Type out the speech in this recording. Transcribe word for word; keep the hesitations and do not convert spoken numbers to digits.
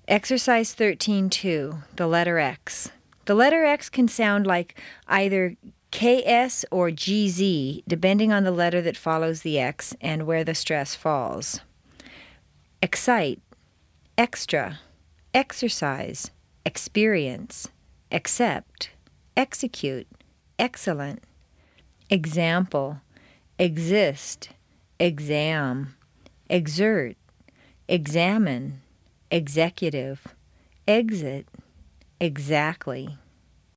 Exercise thirteen two, the letter X. The letter X can sound like either K S or G Z, depending on the letter that follows the X and where the stress falls. Excite, extra, exercise, experience, accept, execute, excellent. Example, exist, exam, exert, examine, executive, exit, exactly.